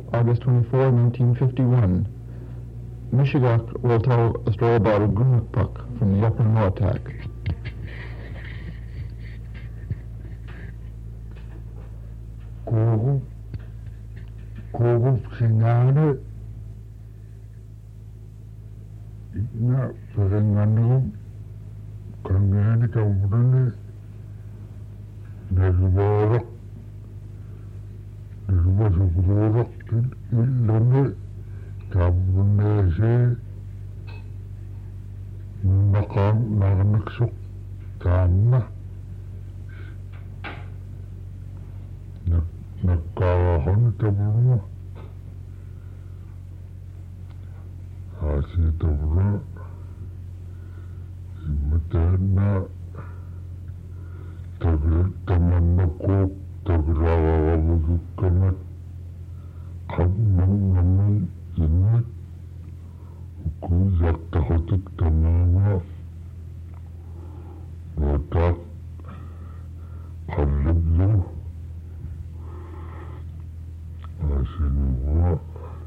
August 24, 1951. Mishigak will tell a story about a Gumukpuk from the Upper Noatak. Kogup singane na perenganu kangane kamurane nerborok illane kamurane se nakaksuk kama nakahon kamurane Asi tabra matana tamanna ko tagrawa kamat naman init ku yakta hotik tamama watak kalabyo asinuwa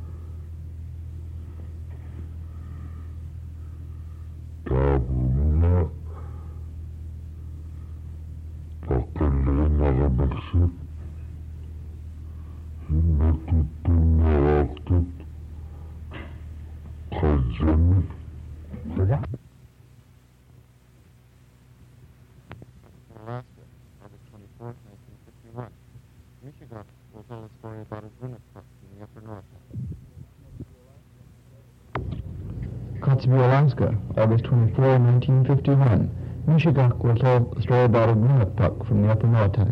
Tabuna pakalena gamaksud natutuna waktu kajanit Alaska, August 24, 1951. Mishigak will tell a story about a Gumukpuk in the Upper Noatak. Kotzebue, Alaska, August 24, 1951. Mishigak will tell a story about a Gumukpuk from the Upper Noatak.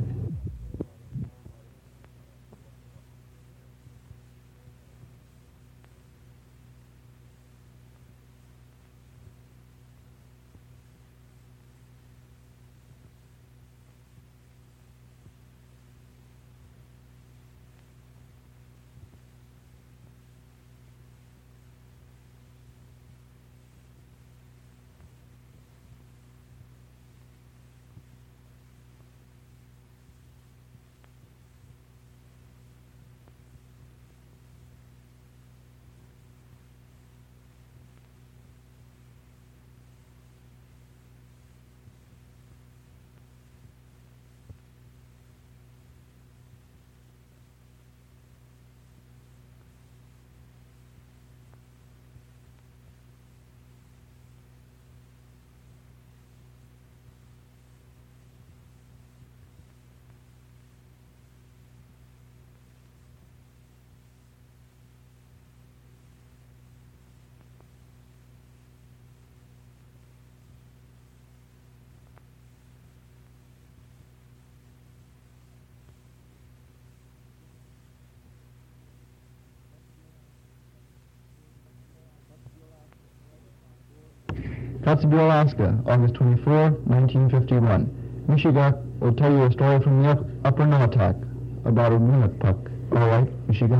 Kotzebue, Alaska, August 24, 1951. Mishigak will tell you a story from the Upper Noatak about a Gumukpuk. All right, Mishigak?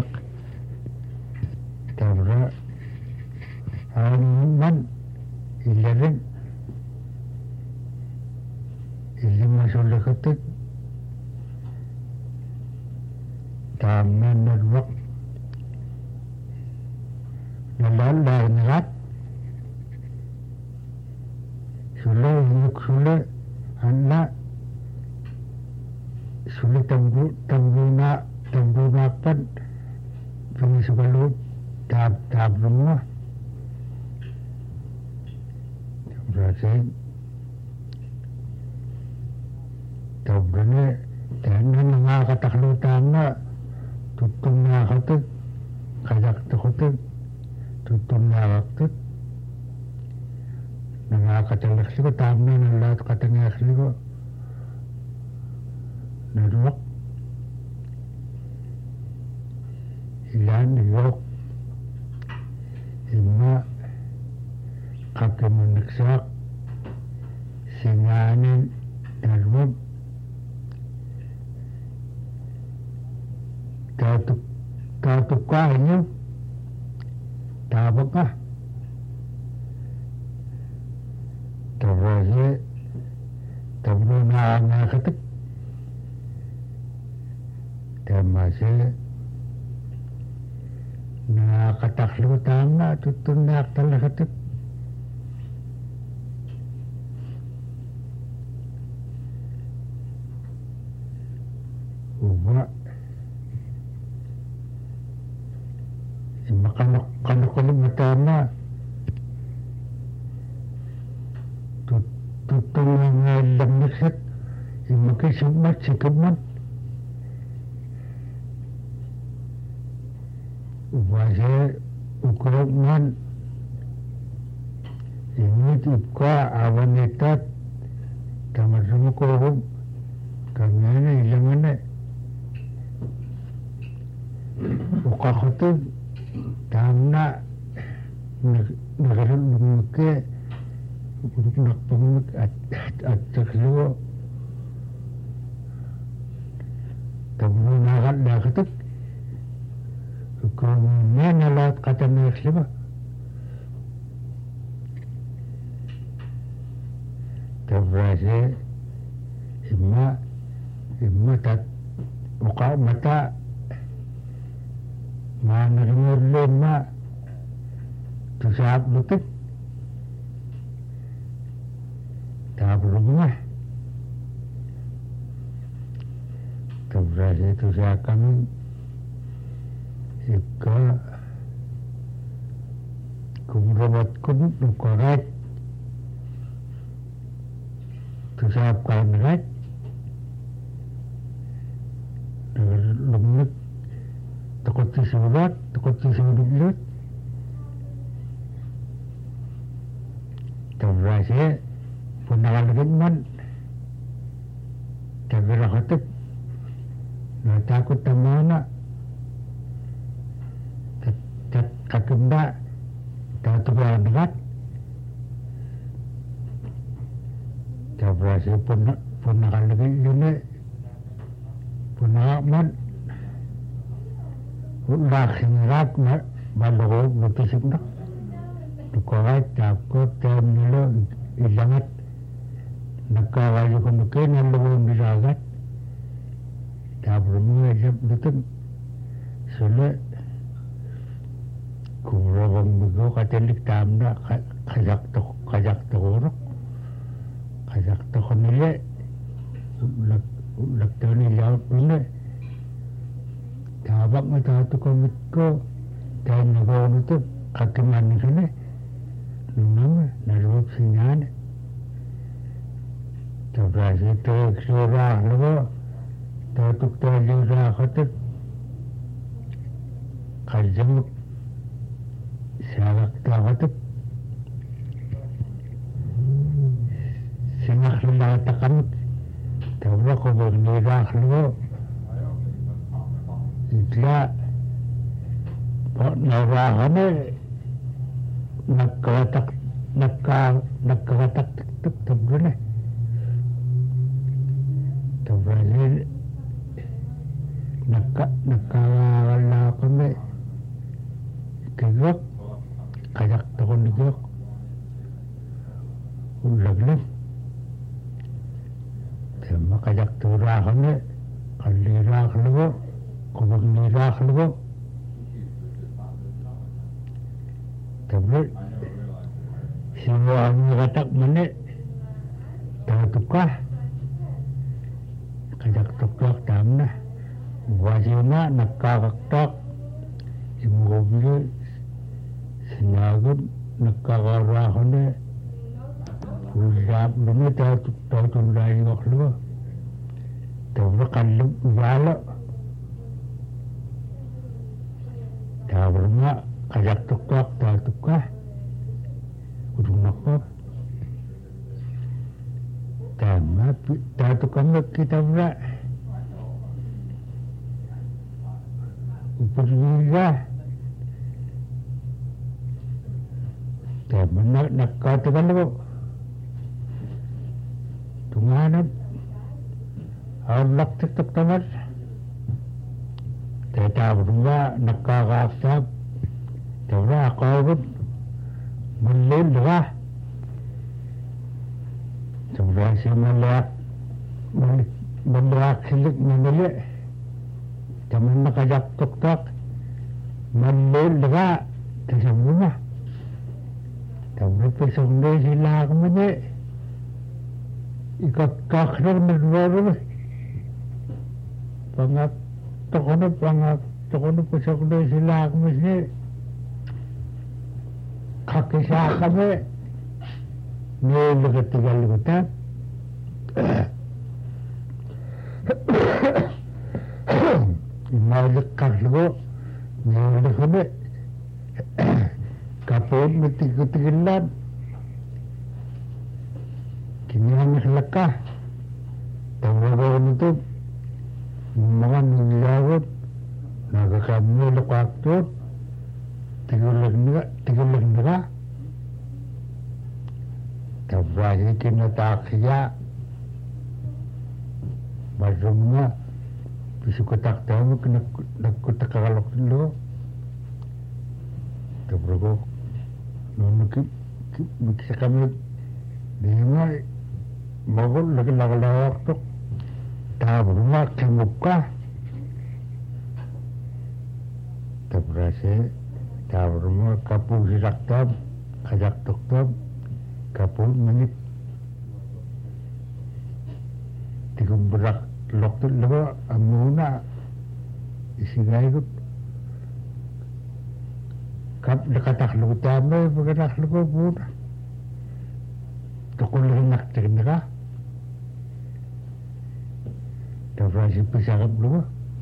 Tabra man 11 masulakatik taman nadwak nalalay narat sule anna sule tambuna pan pangisubalut tab rumah berarti tabrane tanan nga kataklutan na tutum na katak kayak takutak tutum na katak nakakatalak ko tama ng lahat katangak ko naruak ilan yok ima kakamanaksak singanin naruak katukahin nyo tabak ka Tabrasi tabro na nakatak tamasi Nakataklutang na tutunak talaga. Uwa. Makanok-kanok matama. Tutulong lamnakit. Makisumat sikabman. Wajah ukuran ini juga awan netat kamar semua korum kamera hilang mana buka kotor tamna negara muka nak pemuk acak lu kamu nak dah ketuk mana laut kata Muslim terasa imma tak buka mata mana Muslim tu sahab lutut tak berubah terasa tu sahab kami jika kumrawat kun nukorat tusap kanrat lumut takut disurat takut disurat terasa punakaligid man tabirakatip natakot tamana kakenda tatuan dekat terasa punakaligid yun punakaman laking maloob natisip na nukorat takot nilo ilangat nagkakayo ko makin ang loob nilagat tapos mga isip dito sulit kumrawang bigo katilik tamna kajak to nila ulak nila ulit tabak na tato komit ko dahil nagawa nito kakiman sila nung naluwag sinyan tapos ito eksura labo tatok tayo sa katot kajamot Syarak tawatuk Singah lumatakan Tawa ko bernirah lo Itla Narahan Nagkawatak tuk tabun Tawa Nagkawala kami Kagok kajak tahun juga ulang sama kajak turah kami kalirah lu kubang nirah lu tapi semua katak mana tukah kajak tukah tamna wajibnya nakakak ibu beli Sinagot nagkakarahon Ulap naman tautong layo ako Tawag kalong wala Tawag nga kajak tukak tautok ka Udong nakop Tama tautok ka nga kita wala Upaswiga Tama nakatagal ko tumanap awalak tiktok tamad tatawag nga nakakasab tawag akawad malil ka tawag siya malak silik manili taman nakajak tuktak มันเล่นหรือว่าถึงสมมุตินะแต่ไม่ไปส่งโดยศิลาก็ไม่ได้อีกก็ครั้งหนึ่งเลยปังงับตะคนปังงับตะคนไปส่งโดยศิลาก็ไม่ใช่ขักกิชาก็ไม่เนี่ยลูกติกาลูกตามาลูกขักลูกเนี่ยลูกเนี่ยkapon mati-kutilan kini hanya lekah tawaran itu makan nilawat naga kami lekaktu tiga negara tawaran kini tak ya masuknya bisa kotak tahu kena kotak kalau dulu tabrago nono kita kami dengar magol lagi waktu tahu rumah kemuka tabrase tahu rumah kapu sirak tab ajak tok kapu menit tiga berak waktu lalu amuna isi gaya kap dekat lu tambah bergerak lu pun takut lu nak terima dah berasi pesakap lu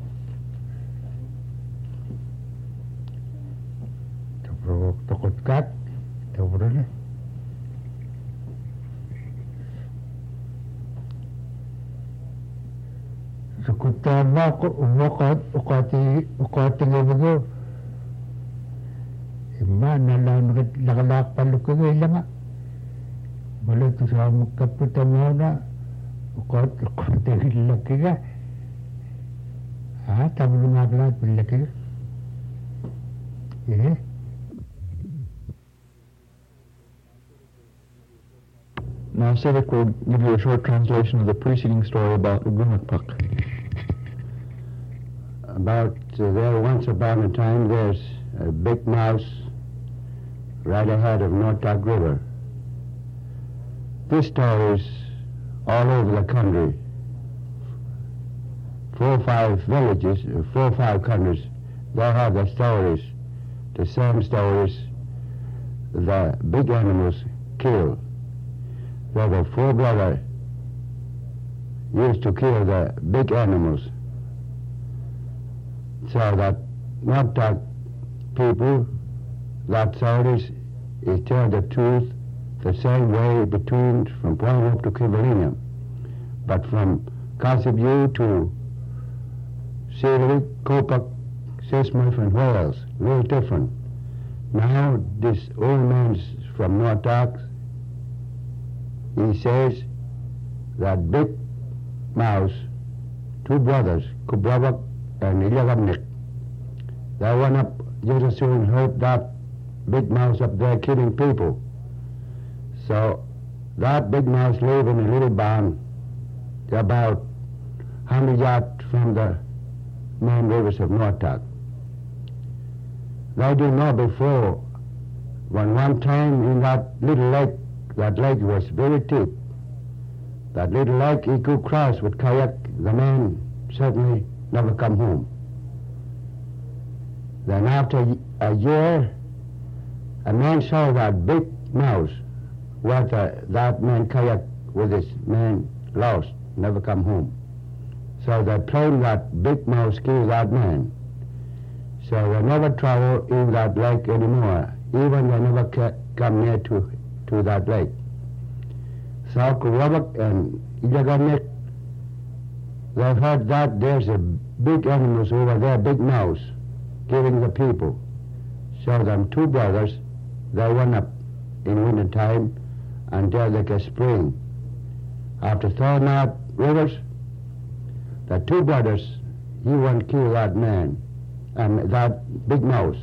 takut kat tak boleh sekutama ukati begitu mana lagalak palu ko ilang boleh tu sama kapitamu na ukot laki ka tamu ngaglat laki Now Civic will give you a short translation of the preceding story about Gunakpak. About there once upon a time there's a big mouse right ahead of Noatak River. This story is all over the country. 4 or 5 villages, 4 or 5 countries, they have the stories, the same stories the big animals kill. Where the 4 brothers used to kill the big animals so that Noatak people, that stories is tell the truth the same way between from Point Hope to Kivalina. But from Kasabyu to Siri, Kopak, Sismuth and Wales, very different. Now this old man from Noatak, he says that big mouse, 2 brothers, Kubrabak and Ilyagamnik, they went up just as soon heard that big mouse up there killing people. So that big mouse lived in a little barn about 100 yards from the main rivers of Noatak. They didn't know before, when one time in that little lake, that lake was very deep. That little lake he could cross with kayak, the man certainly never come home. Then after a year, a man saw that big mouse where that man kayak with his man lost, never come home. So they claimed that big mouse killed that man. So they never travel in that lake anymore, even they never come near to that lake. So Kurabak and Ilyagamik, they heard that there's a big animals over there, big mouse, killing the people. So them 2 brothers, they went up in winter time until they get spring. After throwing out rivers, the 2 brothers, he went kill that man and that big mouse.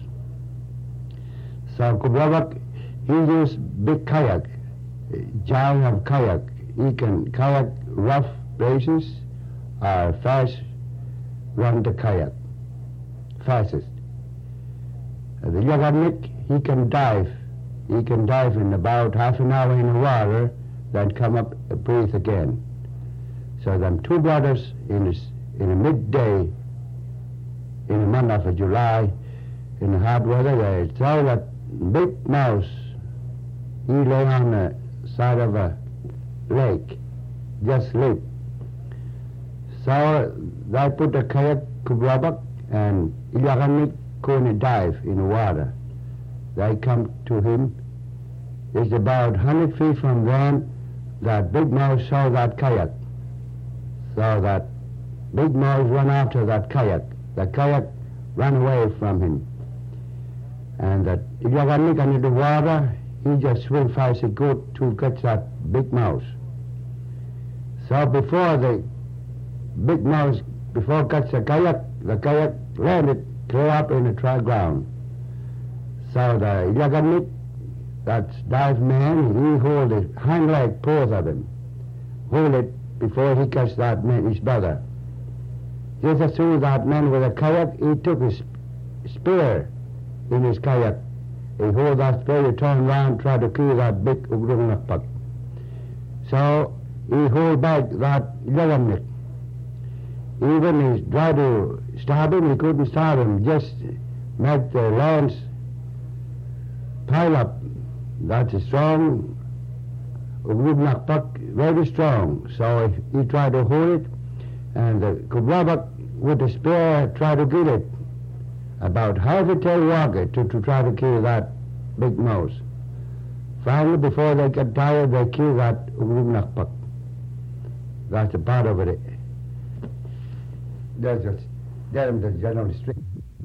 So Kurabak, he used big kayak, giant of kayak. He can kayak rough places or fast run the kayak, fastest. The Yagamnik, he can dive. He can dive in about half an hour in the water, then come up and breathe again. So them two brothers in the midday, in the month of July, in the hot weather, they saw that big mouse. He lay on the side of a lake, just sleep. So they put the kayak kubrabak and Yagamnik couldn't dive in the water. They come to him. It's about 100 feet from them that big mouse saw that kayak. So that big mouse ran after that kayak. The kayak ran away from him. And that Yagamnik under the water, he just swim fast and good to catch that big mouse. So before the big mouse, before catch the kayak landed clear up in the dry ground. So the Yagamnik, that dive man, he hold his hind leg, both of him. Hold it before he catch that man, his brother. Just as soon as that man with a kayak, he took his spear in his kayak. He hold that spear, he turned around, tried to kill that big Ugrunakpak. So he hold back that Yagamnik. Even he tried to stab him, he couldn't stab him, just make the lance pile up. That's a strong Ugrunakpak, very strong. So he tried to hold it, and the Kubrabak with the spear tried to get it. About half a tail walker to try to kill that big mouse. Finally, before they get tired, they kill that Ugrunakpak. That's a part of it. There's a the general street.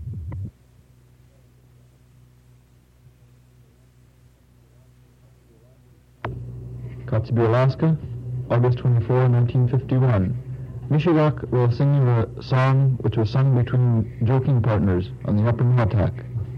Kotzebue, Alaska, August 24, 1951. Mishigak will sing you a song which was sung between joking partners on the Upper Nawatak.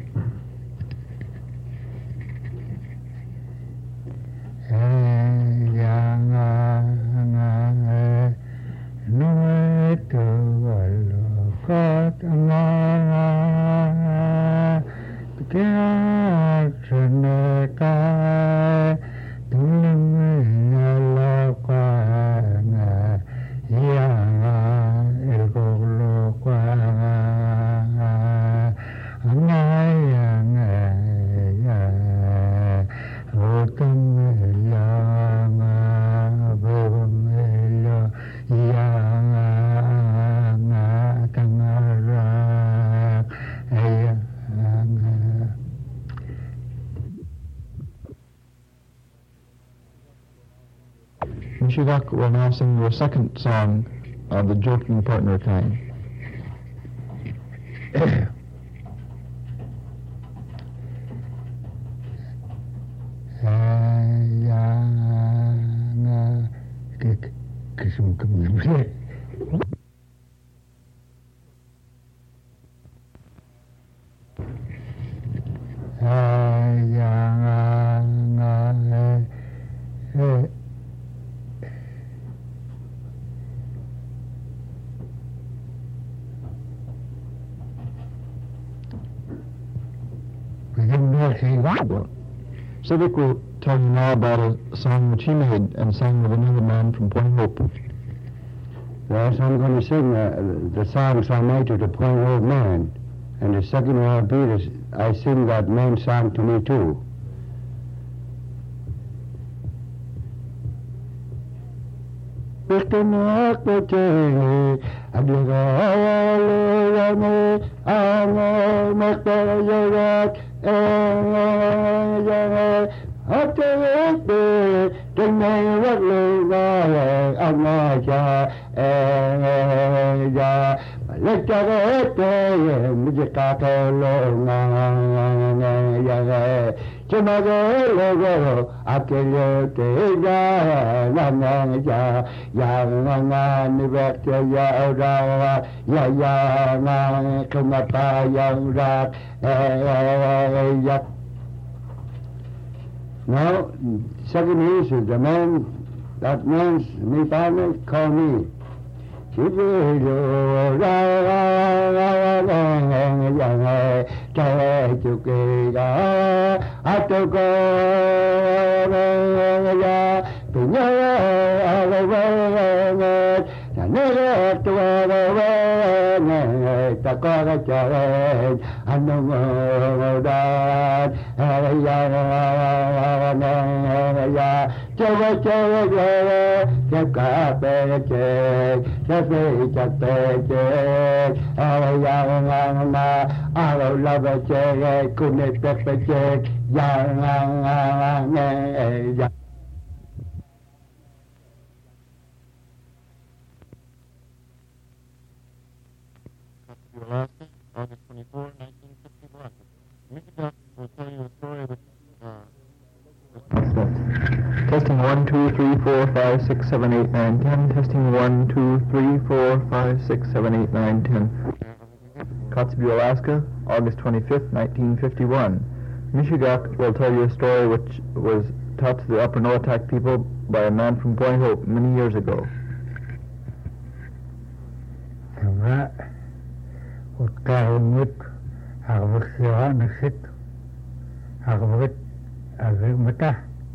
Mishigak will now sing you a second song of the joking partner kind. Civic will tell you now about a song which he made and sang with another man from Point Hope. Yes, I'm going to sing the songs I made to the Point Hope man. And the second one I'll be is I sing that man song to me too. Now, second is the man, that man's me partner, called me. Chilo ra yang cha chu ke ga atoko ya punya ne to ta ko ga cha anu da ya cha ka pe che cha pe cha pe che ma la ba che ku ne pe che ya ne ya Alaska, August 24, 1951. Michigan will tell you a story which Testing 1, 2, 3, 4, 5, 6, 7, 8, 9, 10. Testing 1, 2, 3, 4, 5, 6, 7, 8, 9, 10. Kotzebue, Alaska, August 25th, 1951. Mishigak will tell you a story which was taught to the Upper Noatak people by a man from Point Hope many years ago. وتكاهمت أغبقها نسيت أغبقت أغبقتها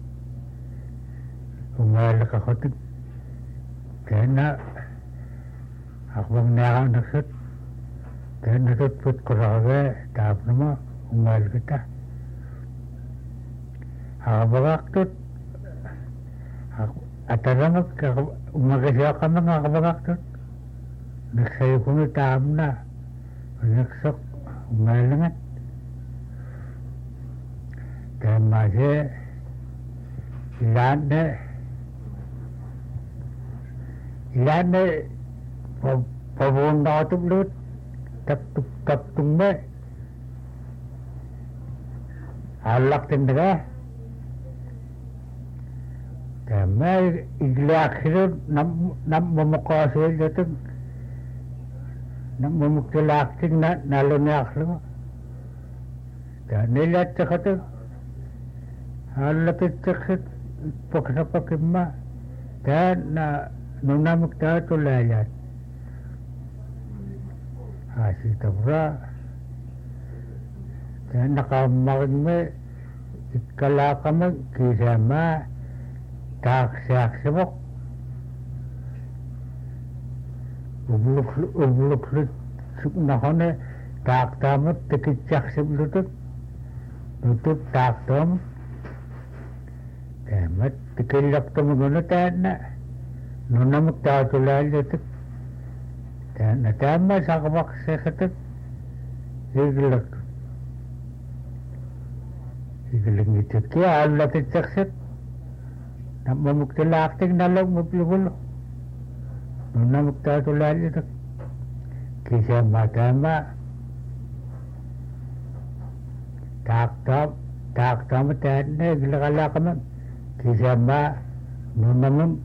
وما لك خطب كأن أغبقناها نسيت كأن تطفت قرابة تعبنما وما لكتها أغبقت أترمك وما كشاق من أغبقت نسيكون تعبنا ونكسق ومالنgat كما إلان فبون داتب لوت تب تمبه علق تندغه كما إلى آخر نم مقاصد جتن ممكلاتك نالون ياخلو كان لا تخطر هلا تتخذ فكرة فكما كان نونامك تاتو لايات هاسي تبرا كان نقام مغنمي اتكلاقم كيساما تاكساك سبق ubuluk nahone tak tamat tekicak sebelutut tutup tak tam kamat tekilak tam guna tana nunamuk tatulal tutup tana tama sakabak sekatut igilak itu kya Allah tekcakset namamuk telaktik nalog muplubuluk nunamuk tatulal tutup kisah matama tak tam tane gilakala kaman kisah ma nunamum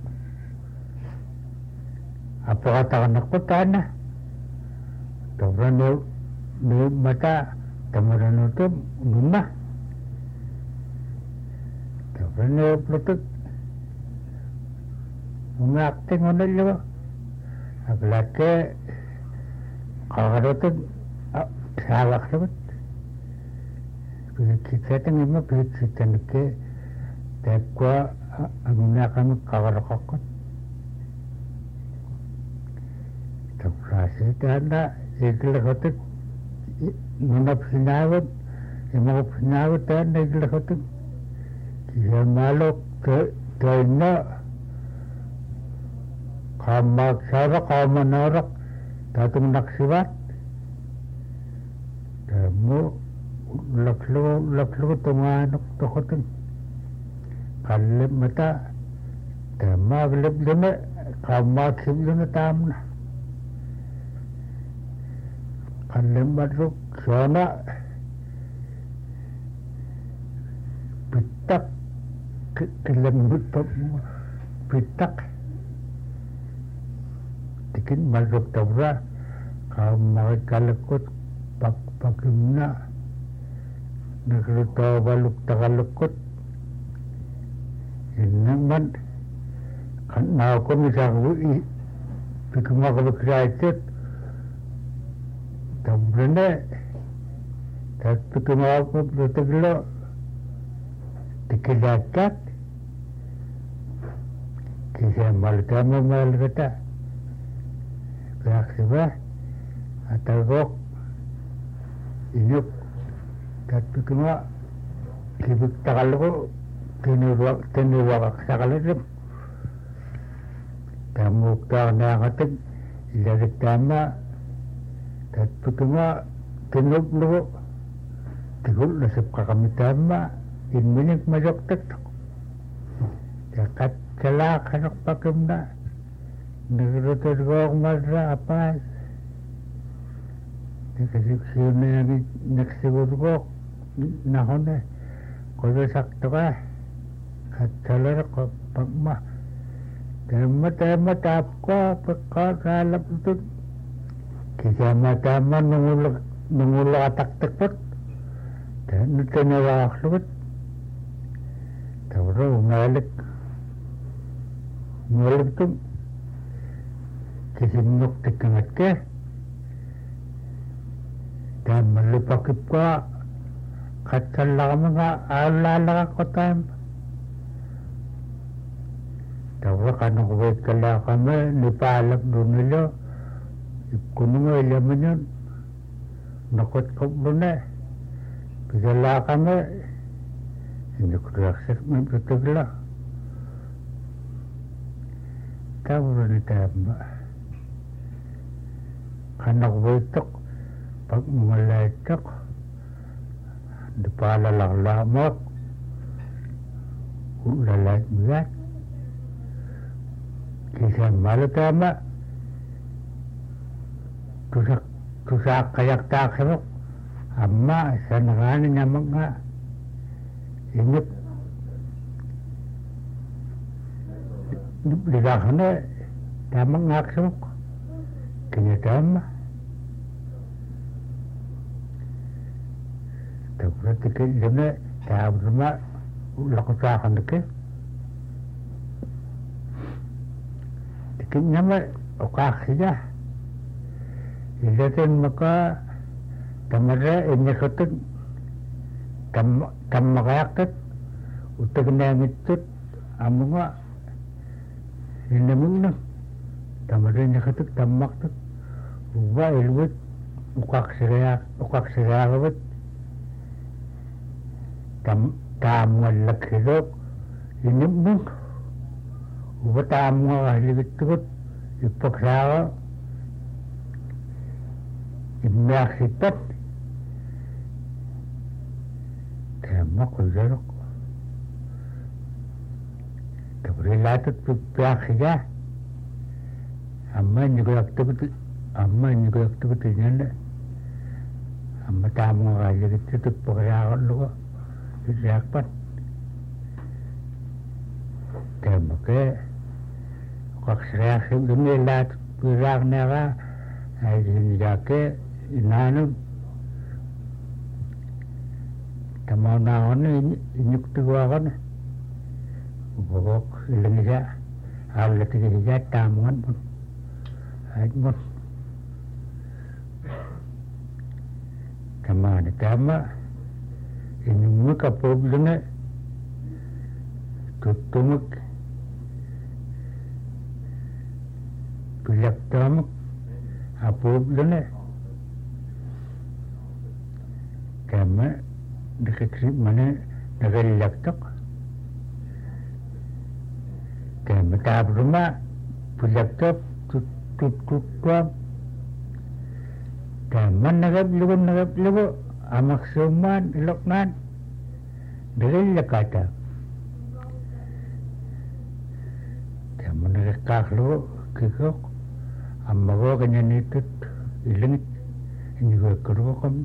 apa katakan aku tanah tabrano ni mata tamarano tu rumah tabrano plutuk ngakting onel yo aglake Kagarotun salak sebut, kita tengah mepet sitan ke, tekwa agungnya kami kagarokot. Terprasi tanda, ikhlas hotut, menap sinawat, menap sinawat tanda ikhlas hotut, kisah maluk tena, kamak sarak, kamanarak. Tatung naksibat, kamu laklu tunganuk tokotin, kalib mata, kama kalib luna, kama kib luna tamna, kalib matruk sana, pitak, kilembut pitak. Tikin masuk tabra kaum mereka lekut pakimna nakruto baluk tagalukut inang man kan mau ko misang pikumakabakraitit tambrane tat pikumakabakraitiglo tikilakat kisa malkama malkata kaksiba atagok inyuk tat pikuma kibik takalko tinuwak sakalatim tamukta nakatig ilarik tama tat pikuma tinublo tigul nasip kakami tama inminik majoktek jakat celak anak pakimna nagrutud ko madra apas nakasiksyon na nagsigur ko nahon kodo sakto ka at salar ko pagma tema tap ko pagkakalap ito kisa matama nungulak atak-takpot dan tinawak lupot tawro ngalik ito kisinok tikangat ke dan malipakip ka katsala ka mga alala ka ko time tawra kanong wait kala kami nipalap doon nila ipkunong ilaman yun nakot ko doon pigala kami hindi ko raksak may pagkagla tawra ni tama kanong waitok pag malaitok di pala lang lamok ulalait bigat kisah malu tama tusak kayak taksirok amma sananganin niya mga inyip ligakan na tamang ngaksirok kanya tama tawra tikin dina tawra lakusakan tikin tikin nama okaksiya ilatin maka tamara inyakotag kamakayaktat utag namitut amunga inamuna tamara inyakotag tamaktat uwa ilwit ukaksirayakawit tamuan lakhirok inimung uwa tamuan kahiligitukot ipaksawa imyaksitat tama ko jarok tabrilatat pagpaksiya amma niguraktukot nyanda amma tamuan kahiligitukot paksawa luko Jakpat tama ke kaksreaksib dumilat pirak nera ay sinjake inanum tama naon inyuk tuwakan bokok ilengisa awlat ikisa tamuan pun ajmon tama ini kapobulunga tutumuk pilak tamak apobulunga kama dekat mana nagalak tak kama tab rumah pilak tak tutuam kama nagablugo amak suman iloknan dari lekata kamu nekak lu kikok amago kanya nitut ilingit ini gue kerukom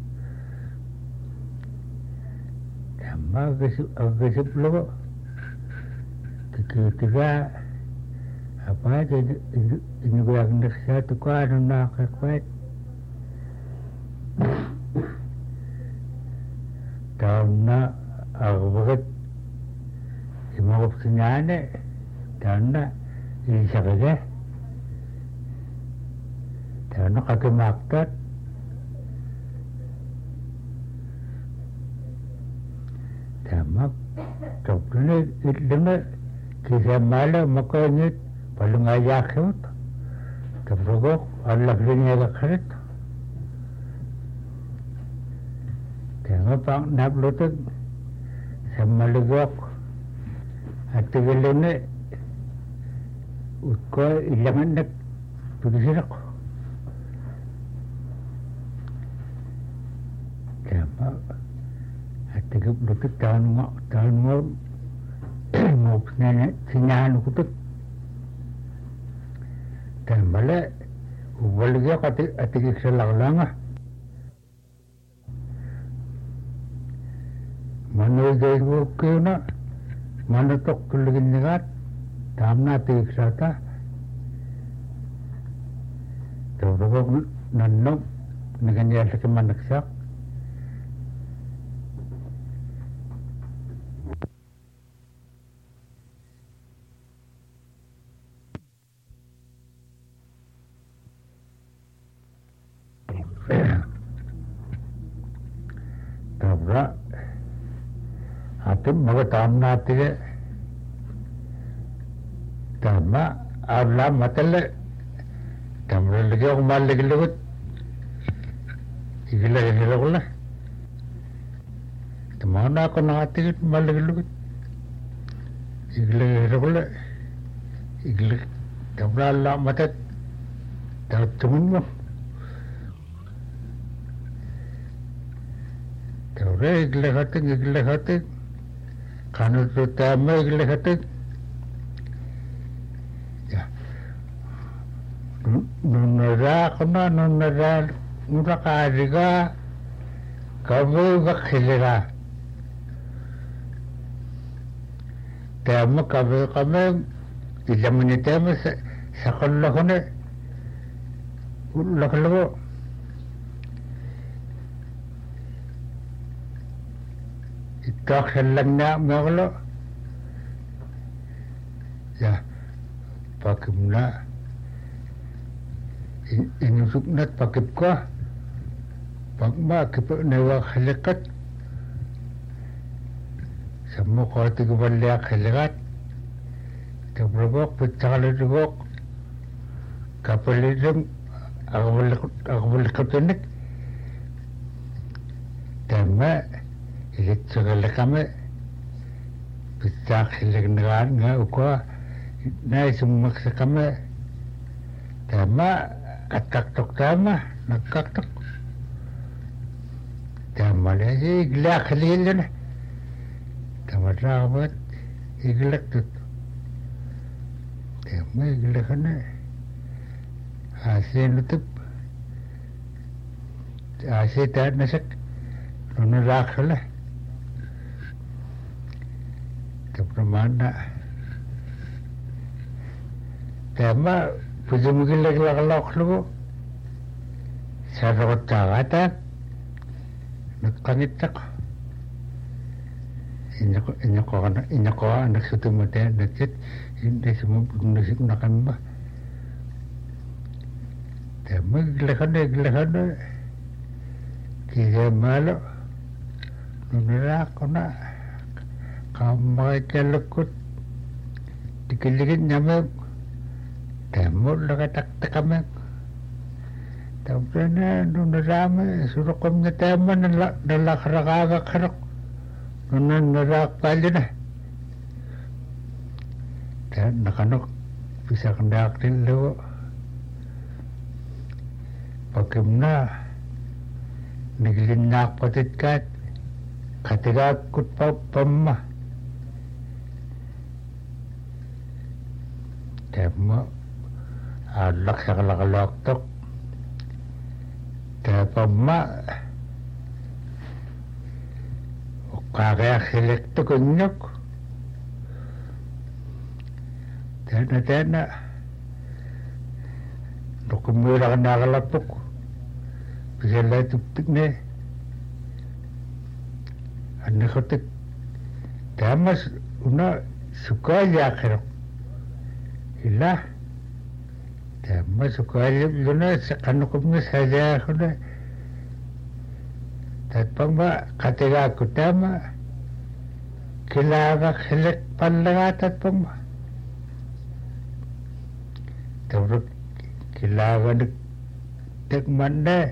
kamu agesip lu tiga apa aja ini gue hendak satu kuat nak kuat tauna agbagat imagop sinyane tauna isakage nakakimaktat. Tamak, kapne itleme, kisa mala makanyit, palungayakyot, kaprogok, alak linya karit. Tama pang naplutag, sa maligok, at tigilune, utko ilangan na pagsirak. Tama, at tigilutag taon mo, sinahan ko ito. Tama la, ubaligyak at tigil sa laklanga. Manugay ko kayo na, manutok tulagin nigat, tama tigil sa ta. Tawag nanok, naganyan sa kamanaksak. Tabra, atim magatam natin tama, abla matale, tamra lagi ako maligilugot, igilag ko na, tama na ako nakatigit maligilugot, igilag ko na, igilag, tamra ala matat, tawag mo. Tawre iglehatin, kanut utama iglehatin. Ya, nunara kariga, kamu bakilira. Tama kami, ilaman ni tama sa kalahone, ulakalago. Kaksalang na magalo. Ya, pakim na. Inusuk na pakip ko. Pagma, kipa nawa khalikat. Sama ko tigubaliak khalikat. Kabragok, pitsakalagok. Kapalidang, ako balikatunik. Tama. Ilit segala kami pitak hilang nga uko na sumak sa kami tama kataktok tama nagkaktok tama na iglak halil na tama rabat iglak tut tama iglak na asin utup asin taat nasak nunarak lah Pramana tama pujumugil laglak lo sa rot tagata nagkanitak inyako anak sutumate nakit hindi sumubnusik na kanba tama glakana kaya malo nunarak ko na kamay kalukot dikiligid naman tamol nakatakta kami tapos na nung narami surukom na tama nalakarakarak nung narak pali na nakanok bisa kendak rindu pakim na nagilinak patitkat katigakut pa pamma tama alak sa kalakalaktok tapama ukakaya silekto kunyok tena nukumura ka nakalapok pisala tuptik na anikotik tamas una sukaya kerok ilah Tema suka luna kanukumnya saja kuda. Tatpang ba katiga kutama kilaga khilik panlaga tatpang ba. Tabruk kilaga dik mande.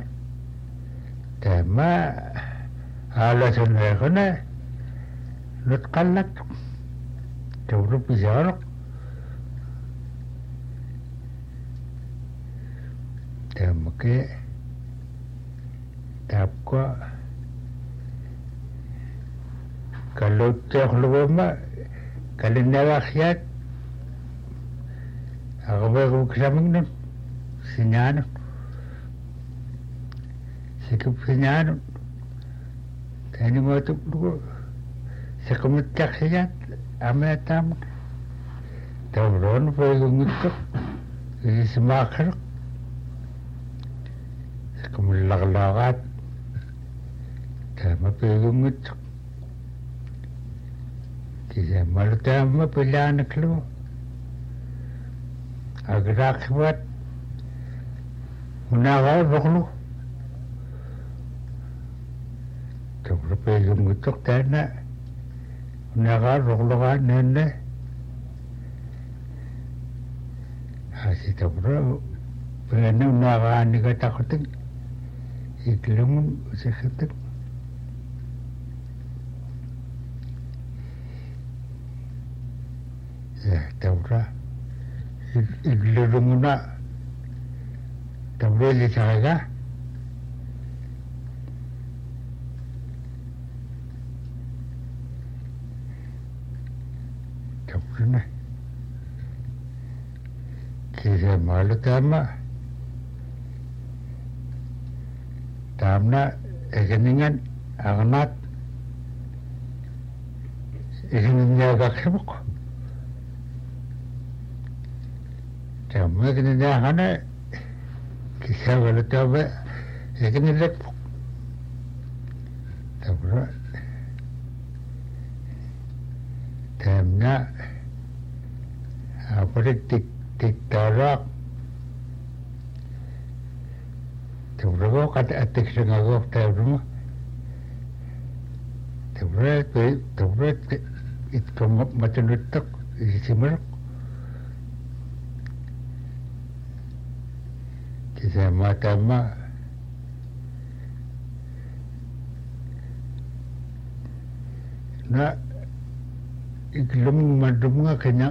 Tema alasan kuna lut kalak. Tabruk bijarok. Tema ke tapko kalau terlalu lama kalau nelayan aku baru kesamang nun sinyano sikap sinyano tadi waktu dulu sekamut cak sinyat amat tam tahun baru ngutuk ini semakar sekamut lak-lakat sama baru ngutuk Kisah malu tama pilihan kelu, agak kuat, menawar boklu, terus pegang utuk tanah, menawar boklu kan nene, hasil terus pengen menawar ni kata kuting, iklim sekitar. Ya, tahu iglirung na tahu li sahaja tahu na kisah malu tamna ekeningan agnat ekeningan agak sebuk Sama kena jangan kisah kalau tahu kena lepuk. Tahu tamna apa tik tarak. Tahu kata atik sengaja tahu tahu itu macam itu isimer. Kisah matama na iklum madum nga kanya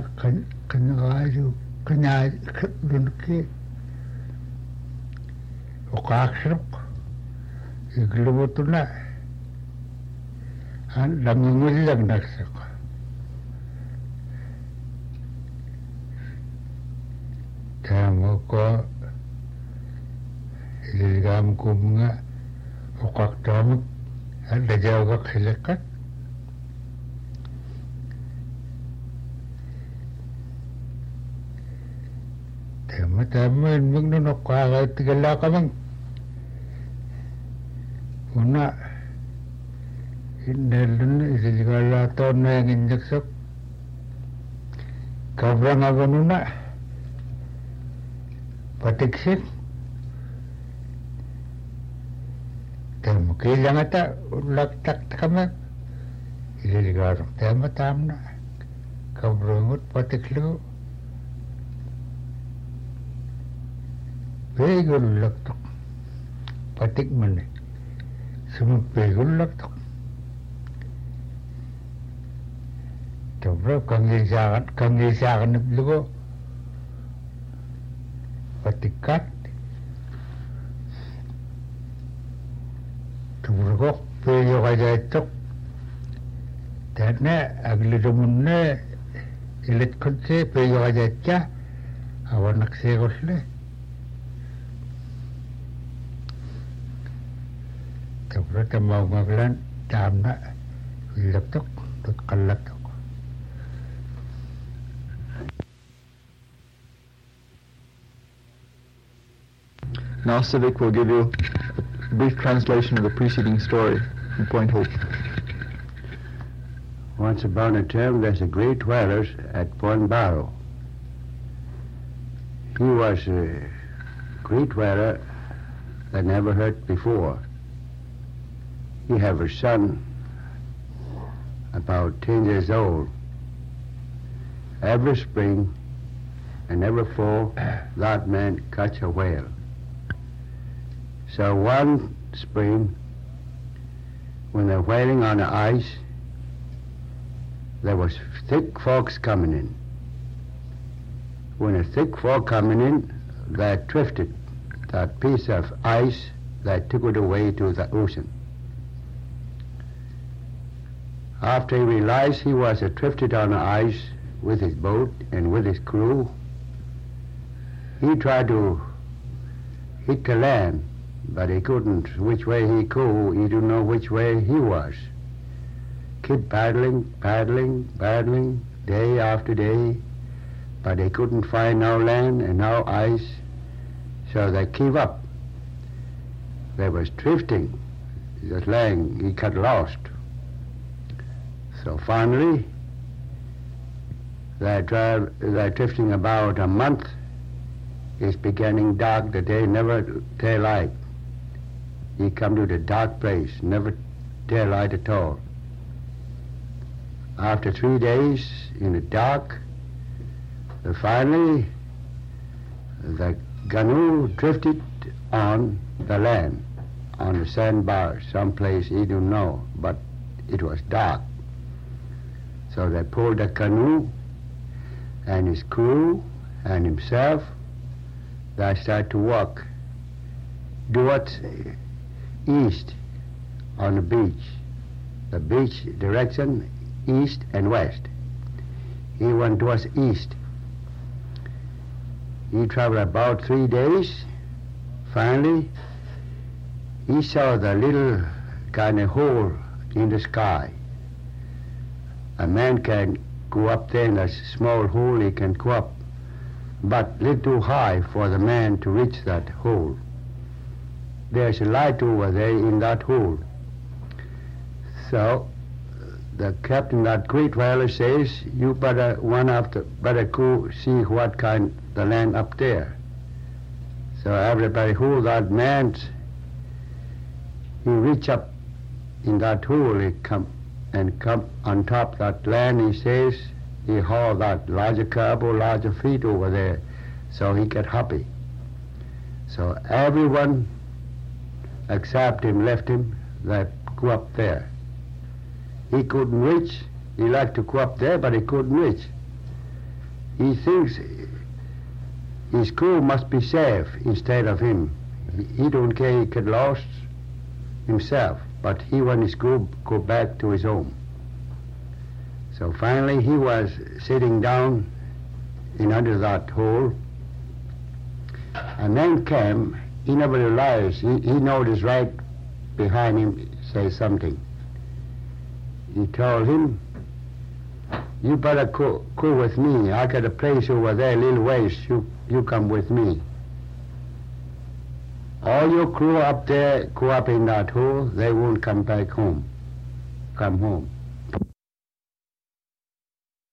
dunke okaksruk iklum tu na langungulang naksak kamu ko Ilgam kumnga ukak tamuk ada jauh khilakat Tama-tama mung ukak tigala kamang una indalun isigala ton na injeksak kabrang aganuna patiksik Kailangan ta ulak-tak kami iligarok tama-tama kabrungut patiklo pegul laktok patik mana semua pegul laktok coba kangisakan dulu patikat Tuburgok peyo kaya itok. Tana agli rumunne ilit kunse peyo kaya itya. Awan naksegosle. Tubro tamaw maglan tamna ilaptok tut kallatok. Now Civic will give you a brief translation of the preceding story from Point Hope. Once upon a time, there's a great whalers at Point Barrow. he was a great whaler that never heard before. He have a son about 10 years old. Every spring and every fall, that man catch a whale. So one spring, when they're whaling on the ice, there was thick fogs coming in. When a thick fog coming in, they drifted that piece of ice, they took it away to the ocean. After he realized he was drifted on the ice with his boat and with his crew, he tried to hit the land, but he couldn't. Which way he go, he didn't know which way he was. Keep paddling, day after day, but they couldn't find no land and no ice, so they gave up. They was drifting, just lying, he got lost. So finally, they're drifting about a month. It's beginning dark, the day never daylight. He come to the dark place, never daylight at all. After 3 days in the dark, finally the canoe drifted on the land, on the sandbar, someplace he didn't know, but it was dark. So they pulled the canoe, and his crew and himself, they started to walk towards east on the beach direction, east and west. He went towards east. He traveled about 3 days. Finally, he saw the little kind of hole in the sky. A man can go up there in a small hole, he can go up, but a little too high for the man to reach that hole. There's a light over there in that hole. So the captain, that great whaler, says, you better go see what kind the land up there. So everybody who that man, he reach up in that hole, he come on top that land, he says, he haul that larger crab or larger feet over there, so he get happy. So everyone except him, left him, they go up there. He couldn't reach. He liked to go up there, but he couldn't reach. He thinks his crew must be safe instead of him. He don't care, he get lost himself, but he want his crew go back to his home. So finally he was sitting down in under that hole. A man came, he never realized, he noticed right behind him say something. He told him, you better go with me. I got a place over there, a little ways. You come with me. All your crew up there, go up in that hole, they won't come home.